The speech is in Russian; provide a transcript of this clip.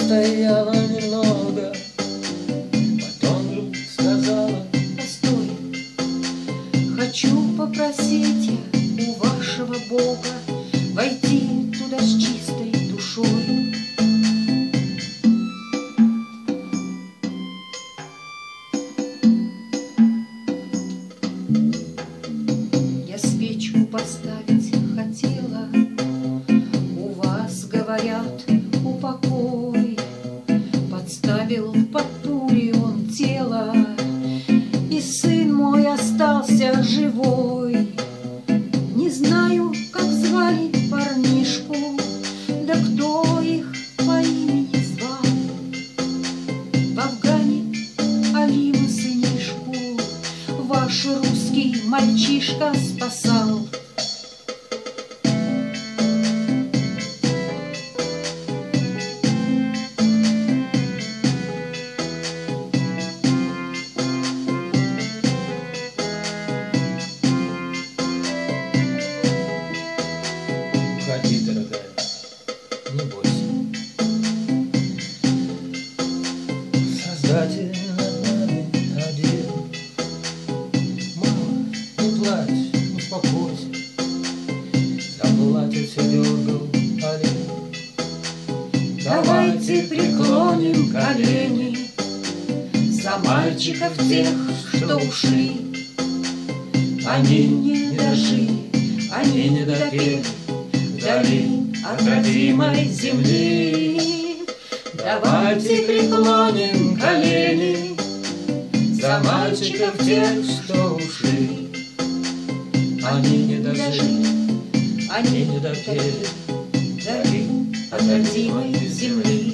постояла немного, потом вдруг сказала: постой, хочу попросить я у вашего Бога войти туда с чистой душой. Я свечку поставить хотела, у вас, говорят, упокой. Подставил под пули он тело, и сын мой остался живой. Не знаю, как звали парнишку, да кто их по имени звал. В Афгане Алима сынишку ваш русский мальчишка спасал. Ходи, дорогая, не бойся. Создатель над нами один. Мама, не плачь, успокойся. Заплатит все дергал олень. Давайте преклоним колени за мальчиков тех, что ушли. Они не дожили, они не допели вдали от родимой земли. Давайте преклоним колени за мальчиков тех, что ушли. Они не дожили, они не допели вдали от родимой земли.